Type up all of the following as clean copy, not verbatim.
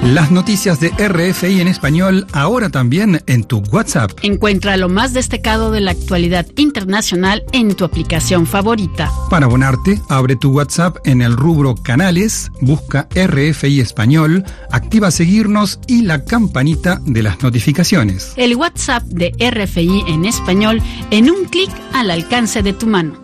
Las noticias de RFI en español ahora también en tu WhatsApp. Encuentra lo más destacado de la actualidad internacional en tu aplicación favorita. Para abonarte, abre tu WhatsApp en el rubro Canales, busca RFI Español, activa seguirnos y la campanita de las notificaciones. El WhatsApp de RFI en español en un clic al alcance de tu mano.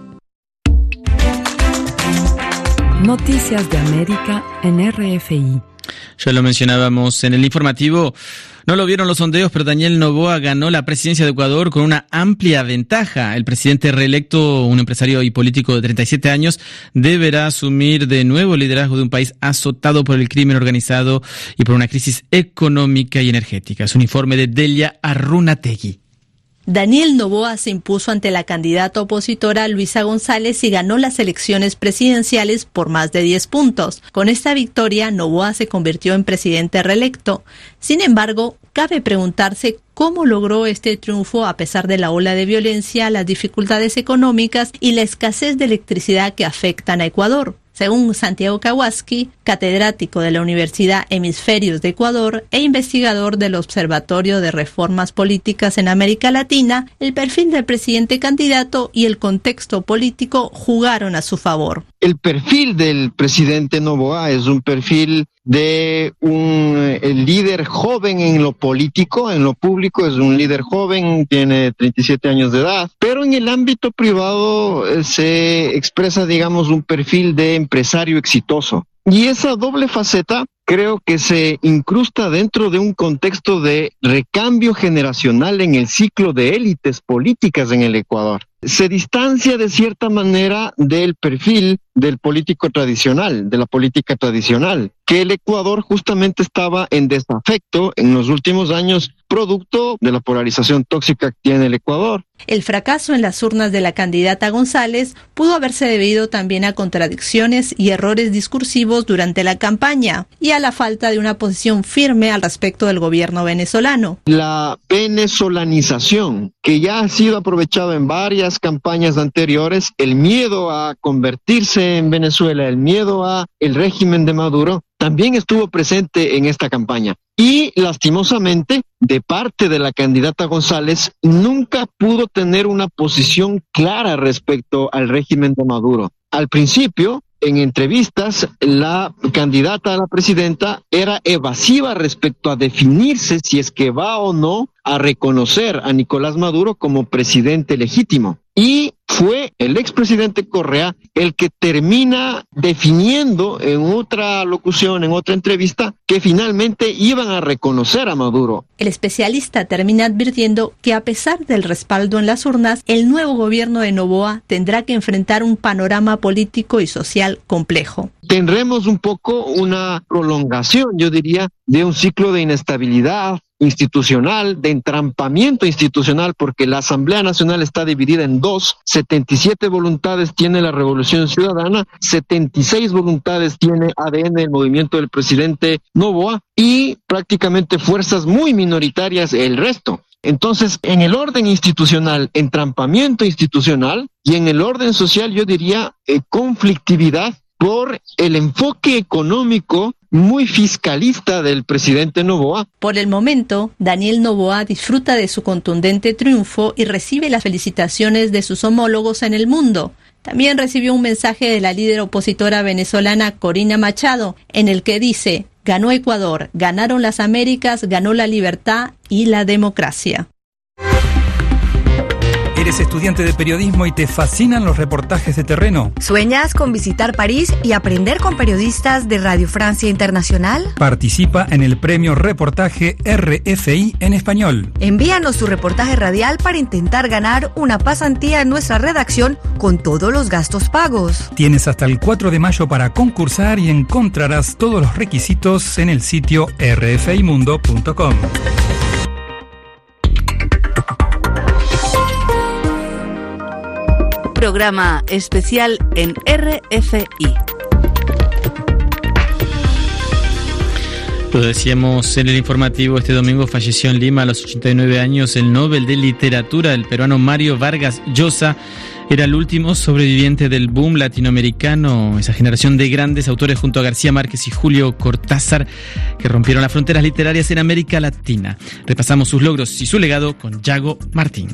Noticias de América en RFI. Ya lo mencionábamos en el informativo, no lo vieron los sondeos, pero Daniel Noboa ganó la presidencia de Ecuador con una amplia ventaja. El presidente reelecto, un empresario y político de 37 años, deberá asumir de nuevo el liderazgo de un país azotado por el crimen organizado y por una crisis económica y energética. Es un informe de Delia Arrunategui. Daniel Noboa se impuso ante la candidata opositora Luisa González y ganó las elecciones presidenciales por más de 10 puntos. Con esta victoria, Noboa se convirtió en presidente reelecto. Sin embargo, cabe preguntarse cómo logró este triunfo a pesar de la ola de violencia, las dificultades económicas y la escasez de electricidad que afectan a Ecuador. Según Santiago Kawaski, catedrático de la Universidad Hemisferios de Ecuador e investigador del Observatorio de Reformas Políticas en América Latina, el perfil del presidente candidato y el contexto político jugaron a su favor. El perfil del presidente Noboa es un perfil de el líder joven en lo político, en lo público es un líder joven, tiene 37 años de edad, pero en el ámbito privado se expresa, digamos, un perfil de empresario exitoso. Y esa doble faceta creo que se incrusta dentro de un contexto de recambio generacional en el ciclo de élites políticas en el Ecuador. Se distancia de cierta manera del perfil del político tradicional, de la política tradicional, que el Ecuador justamente estaba en desafecto en los últimos años, producto de la polarización tóxica que tiene el Ecuador. El fracaso en las urnas de la candidata González pudo haberse debido también a contradicciones y errores discursivos durante la campaña y a la falta de una posición firme al respecto del gobierno venezolano. La venezolanización, que ya ha sido aprovechada en varias campañas anteriores, el miedo a convertirse en Venezuela, el miedo a el régimen de Maduro, también estuvo presente en esta campaña. Y lastimosamente, de parte de la candidata González, nunca pudo tener una posición clara respecto al régimen de Maduro. Al principio, en entrevistas, la candidata a la presidenta era evasiva respecto a definirse si es que va o no a reconocer a Nicolás Maduro como presidente legítimo. Y fue el expresidente Correa el que termina definiendo en otra locución, en otra entrevista, que finalmente iban a reconocer a Maduro. El especialista termina advirtiendo que a pesar del respaldo en las urnas, el nuevo gobierno de Noboa tendrá que enfrentar un panorama político y social complejo. Tendremos un poco una prolongación, yo diría, de un ciclo de inestabilidad institucional, de entrampamiento institucional, porque la Asamblea Nacional está dividida en dos, 77 voluntades tiene la Revolución Ciudadana, 76 voluntades tiene ADN, el movimiento del presidente Noboa, y prácticamente fuerzas muy minoritarias el resto. Entonces, en el orden institucional, entrampamiento institucional, y en el orden social, yo diría, conflictividad por el enfoque económico muy fiscalista del presidente Noboa. Por el momento, Daniel Noboa disfruta de su contundente triunfo y recibe las felicitaciones de sus homólogos en el mundo. También recibió un mensaje de la líder opositora venezolana Corina Machado, en el que dice: ganó Ecuador, ganaron las Américas, ganó la libertad y la democracia. ¿Eres estudiante de periodismo y te fascinan los reportajes de terreno? ¿Sueñas con visitar París y aprender con periodistas de Radio Francia Internacional? Participa en el premio Reportaje RFI en español. Envíanos tu reportaje radial para intentar ganar una pasantía en nuestra redacción con todos los gastos pagos. Tienes hasta el 4 de mayo para concursar y encontrarás todos los requisitos en el sitio rfimundo.com. Programa especial en RFI. Lo decíamos en el informativo, este domingo falleció en Lima a los 89 años el Nobel de Literatura, el peruano Mario Vargas Llosa, Era el último sobreviviente del boom latinoamericano, esa generación de grandes autores junto a García Márquez y Julio Cortázar que rompieron las fronteras literarias en América Latina. Repasamos sus logros y su legado con Yago Martín.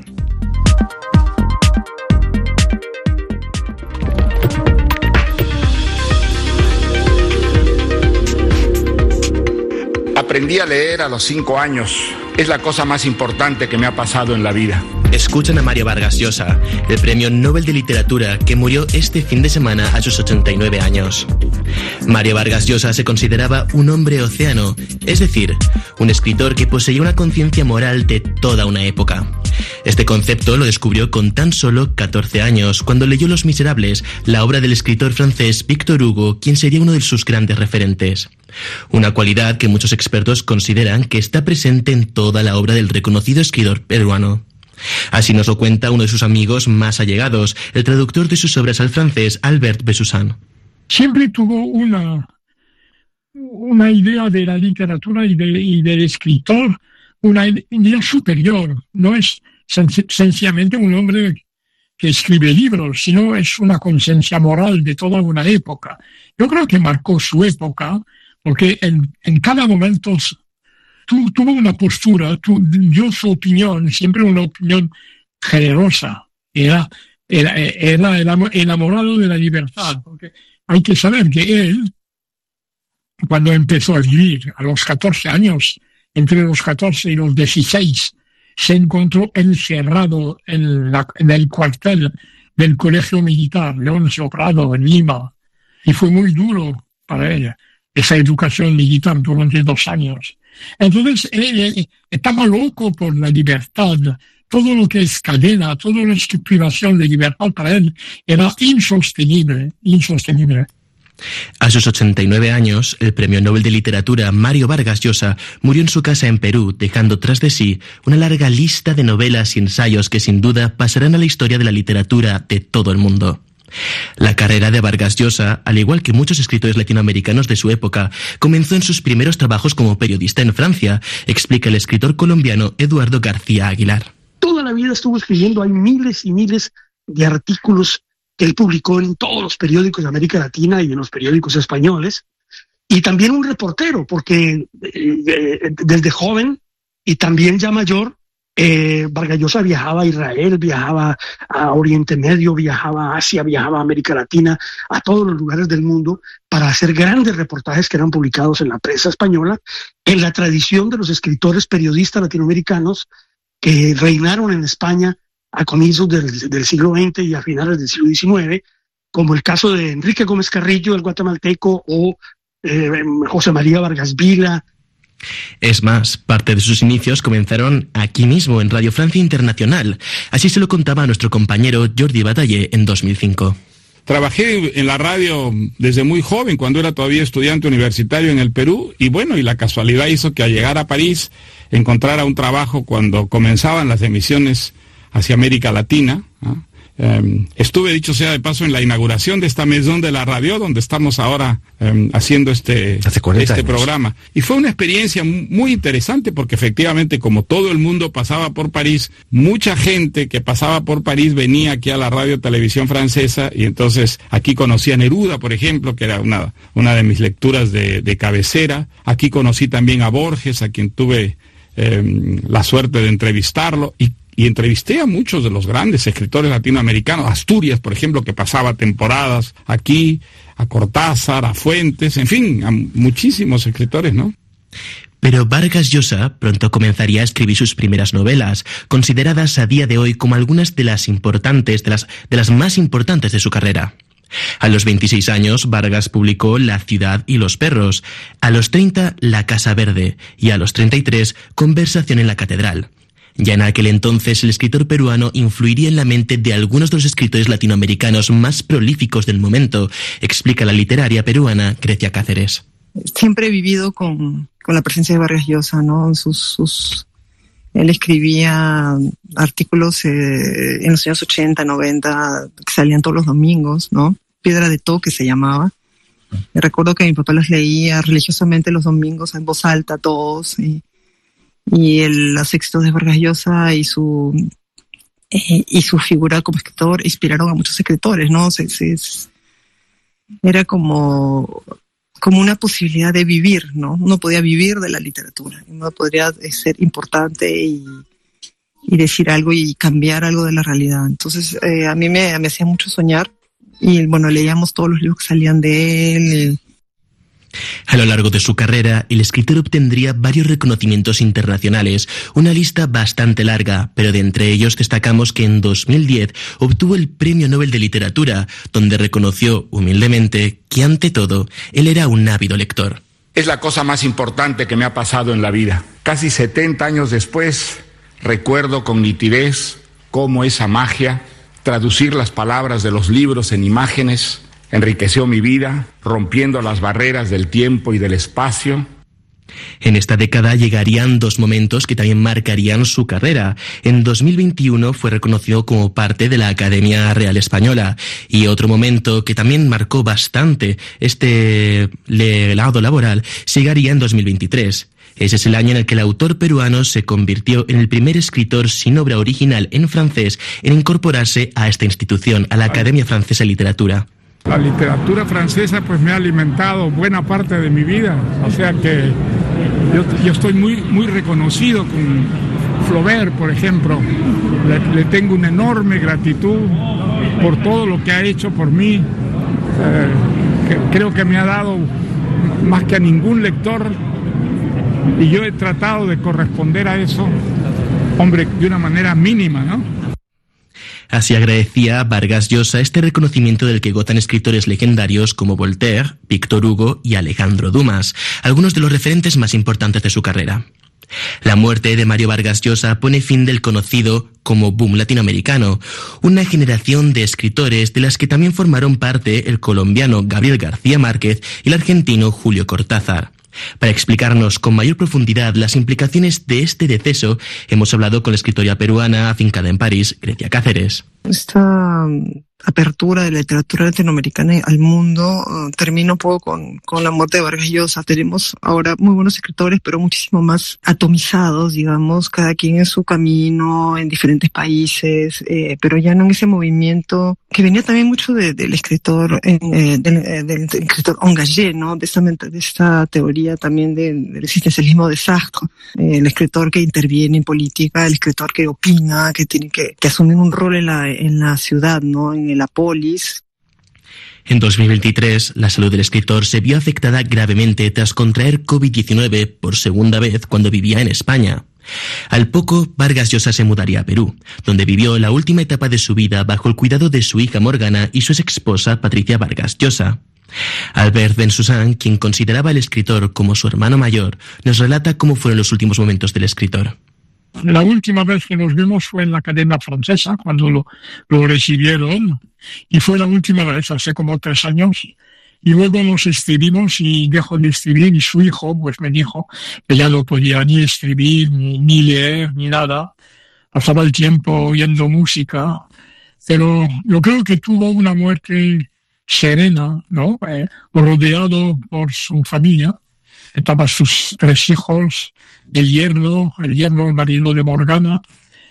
Aprendí a leer a los 5 años. Es la cosa más importante que me ha pasado en la vida. Escuchan a Mario Vargas Llosa, el premio Nobel de Literatura que murió este fin de semana a sus 89 años. Mario Vargas Llosa se consideraba un hombre océano, es decir, un escritor que poseía una conciencia moral de toda una época. Este concepto lo descubrió con tan solo 14 años, cuando leyó Los Miserables, la obra del escritor francés Victor Hugo, quien sería uno de sus grandes referentes. Una cualidad que muchos expertos consideran que está presente en toda la obra del reconocido escritor peruano. Así nos lo cuenta uno de sus amigos más allegados, el traductor de sus obras al francés, Albert Besuzan. Siempre tuvo una idea de la literatura y del escritor, una idea superior. No es sencillamente un hombre que escribe libros, sino es una conciencia moral de toda una época. Yo creo que marcó su época, porque en cada momento tuvo una postura, dio su opinión, siempre una opinión generosa. Era enamorado de la libertad, porque hay que saber que él, cuando empezó a vivir a los 14 años, entre los 14 y los 16, se encontró encerrado en el cuartel del Colegio Militar Leoncio Prado en Lima, y fue muy duro para él esa educación militar durante 2 años. Entonces, él estaba loco por la libertad. Todo lo que es cadena, toda la privación de libertad para él era insostenible. A sus 89 años, el premio Nobel de Literatura Mario Vargas Llosa murió en su casa en Perú, dejando tras de sí una larga lista de novelas y ensayos que sin duda pasarán a la historia de la literatura de todo el mundo. La carrera de Vargas Llosa, al igual que muchos escritores latinoamericanos de su época, comenzó en sus primeros trabajos como periodista en Francia, explica el escritor colombiano Eduardo García Aguilar. Toda la vida estuvo escribiendo, hay miles y miles de artículos que él publicó en todos los periódicos de América Latina y en los periódicos españoles, y también un reportero, porque desde joven y también ya mayor, Vargas Llosa viajaba a Israel, viajaba a Oriente Medio, viajaba a Asia, viajaba a América Latina, a todos los lugares del mundo para hacer grandes reportajes que eran publicados en la prensa española, en la tradición de los escritores periodistas latinoamericanos que reinaron en España a comienzos del siglo XX y a finales del siglo XIX, como el caso de Enrique Gómez Carrillo, el guatemalteco, o José María Vargas Vila. Es más, parte de sus inicios comenzaron aquí mismo, en Radio Francia Internacional. Así se lo contaba a nuestro compañero Jordi Batalle en 2005. Trabajé en la radio desde muy joven, cuando era todavía estudiante universitario en el Perú, y la casualidad hizo que al llegar a París encontrara un trabajo cuando comenzaban las emisiones hacia América Latina, ¿no? Estuve, dicho sea de paso, en la inauguración de esta Maison de la Radio, donde estamos ahora haciendo este programa. Y fue una experiencia muy interesante, porque efectivamente, como todo el mundo pasaba por París, mucha gente que pasaba por París venía aquí a la radio televisión francesa, y entonces aquí conocí a Neruda, por ejemplo, que era una de mis lecturas de cabecera. Aquí conocí también a Borges, a quien tuve la suerte de entrevistarlo, y entrevisté a muchos de los grandes escritores latinoamericanos, Asturias, por ejemplo, que pasaba temporadas aquí, a Cortázar, a Fuentes, en fin, a muchísimos escritores, ¿no? Pero Vargas Llosa pronto comenzaría a escribir sus primeras novelas, consideradas a día de hoy como algunas de las importantes, de las más importantes de su carrera. A los 26 años, Vargas publicó La ciudad y los perros, a los 30, La casa verde, y a los 33, Conversación en la catedral. Ya en aquel entonces, el escritor peruano influiría en la mente de algunos de los escritores latinoamericanos más prolíficos del momento, explica la literaria peruana Grecia Cáceres. Siempre he vivido con la presencia de Vargas Llosa, ¿no? Él escribía artículos en los años 80, 90, que salían todos los domingos, ¿no? Piedra de Toque se llamaba. Me recuerdo que mi papá los leía religiosamente los domingos en voz alta todos, y los éxitos de Vargas Llosa y su y su figura como escritor inspiraron a muchos escritores, ¿no? Era como una posibilidad de vivir, ¿no? Uno podía vivir de la literatura, uno podría ser importante y decir algo y cambiar algo de la realidad. Entonces, a mí me hacía mucho soñar y, bueno, leíamos todos los libros que salían de él. A lo largo de su carrera, el escritor obtendría varios reconocimientos internacionales, una lista bastante larga, pero de entre ellos destacamos que en 2010 obtuvo el Premio Nobel de Literatura, donde reconoció humildemente que, ante todo, él era un ávido lector. Es la cosa más importante que me ha pasado en la vida. Casi 70 años después, recuerdo con nitidez cómo esa magia, traducir las palabras de los libros en imágenes, enriqueció mi vida, rompiendo las barreras del tiempo y del espacio. En esta década llegarían dos momentos que también marcarían su carrera. En 2021 fue reconocido como parte de la Academia Real Española, y otro momento que también marcó bastante este legado laboral llegaría en 2023. Ese es el año en el que el autor peruano se convirtió en el primer escritor sin obra original en francés en incorporarse a esta institución, a la Academia Francesa de Literatura. La literatura francesa pues me ha alimentado buena parte de mi vida, o sea que yo estoy muy reconocido con Flaubert, por ejemplo. Le tengo una enorme gratitud por todo lo que ha hecho por mí. Creo que me ha dado más que a ningún lector y yo he tratado de corresponder a eso, hombre, de una manera mínima, ¿no? Así agradecía Vargas Llosa este reconocimiento del que gozan escritores legendarios como Voltaire, Víctor Hugo y Alejandro Dumas, algunos de los referentes más importantes de su carrera. La muerte de Mario Vargas Llosa pone fin del conocido como boom latinoamericano, una generación de escritores de las que también formaron parte el colombiano Gabriel García Márquez y el argentino Julio Cortázar. Para explicarnos con mayor profundidad las implicaciones de este deceso, hemos hablado con la escritora peruana afincada en París, Grecia Cáceres. Esta apertura de la literatura latinoamericana al mundo termina un poco con la muerte de Vargas Llosa. Tenemos ahora muy buenos escritores, pero muchísimo más atomizados, digamos, cada quien en su camino, en diferentes países, pero ya no en ese movimiento que venía también mucho del escritor, del escritor engagé, ¿no? De esta teoría también del existencialismo de Sartre, el escritor que interviene en política, el escritor que opina, que tiene que asumir un rol en la ciudad, ¿no? En la polis. En 2023, la salud del escritor se vio afectada gravemente tras contraer COVID-19 por segunda vez cuando vivía en España. Al poco, Vargas Llosa se mudaría a Perú, donde vivió la última etapa de su vida bajo el cuidado de su hija Morgana y su exesposa Patricia Vargas Llosa. Albert Bensoussan, quien consideraba al escritor como su hermano mayor, nos relata cómo fueron los últimos momentos del escritor. La última vez que nos vimos fue en la Academia Francesa, cuando lo recibieron, y fue la última vez, hace como 3 años. Y luego nos escribimos y dejó de escribir, y su hijo pues me dijo que ya no podía ni escribir, ni leer, ni nada. Pasaba el tiempo oyendo música, pero yo creo que tuvo una muerte serena, ¿no? Rodeado por su familia. Estaban sus 3 hijos, el yerno, el marido de Morgana,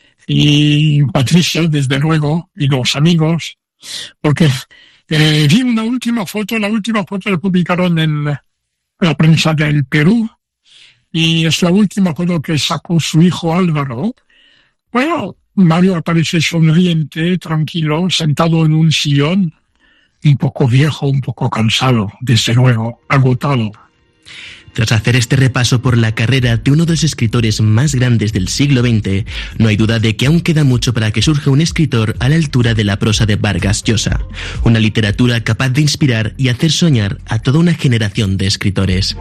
y Patricia, desde luego, y los amigos, porque vi una última foto la publicaron en la prensa del Perú, y es la última foto que sacó su hijo Álvaro. Bueno, Mario aparece sonriente, tranquilo, sentado en un sillón, un poco viejo, un poco cansado, desde luego, agotado. Tras hacer este repaso por la carrera de uno de los escritores más grandes del siglo XX, no hay duda de que aún queda mucho para que surja un escritor a la altura de la prosa de Vargas Llosa, una literatura capaz de inspirar y hacer soñar a toda una generación de escritores.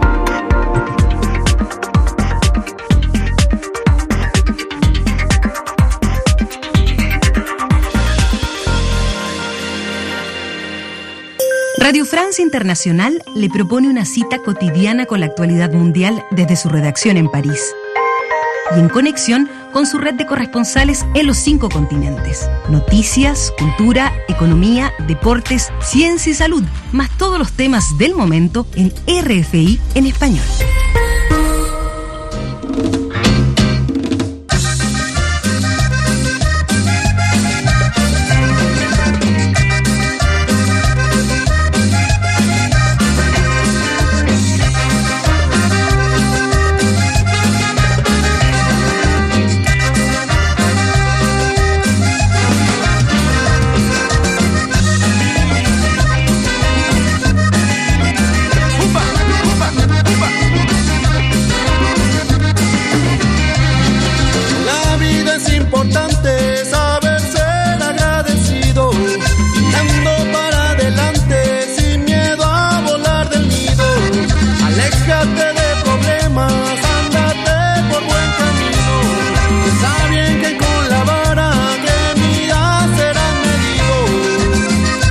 Radio France Internacional le propone una cita cotidiana con la actualidad mundial desde su redacción en París y en conexión con su red de corresponsales en los 5 continentes. Noticias, cultura, economía, deportes, ciencia y salud, más todos los temas del momento en RFI en español. olvídate de problemas, ándate por buen camino. Está bien que con la vara que midas serán medidos.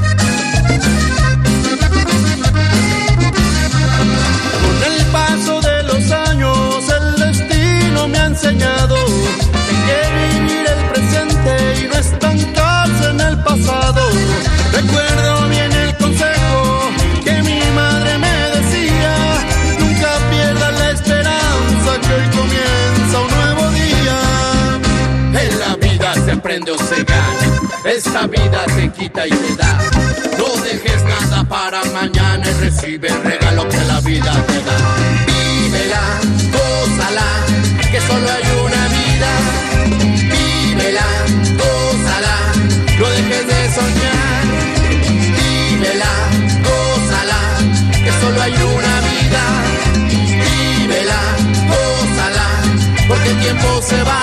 Con el paso de los años el destino me ha enseñado que vivir el presente y no estancarse en el pasado. Recuerdo bien el consejo que mi madre me decía: nunca pierdas la esperanza, que hoy comienza un nuevo día. En la vida se aprende o se gana, esta vida te quita y te da. No dejes nada para mañana y recibe el regalo que la vida te da. Vívela, gózala, que solo hay una vida. Vívela, gózala, no dejes de soñar. Vívela, gózala, que solo hay una vida. Vívela, gózala, porque el tiempo se va.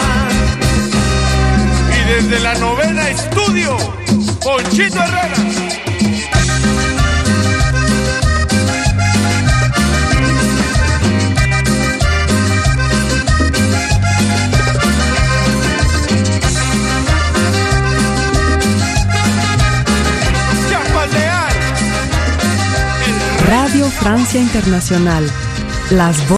Y desde la 9ª estudio, Ponchito Herrera. Radio Francia Internacional. Las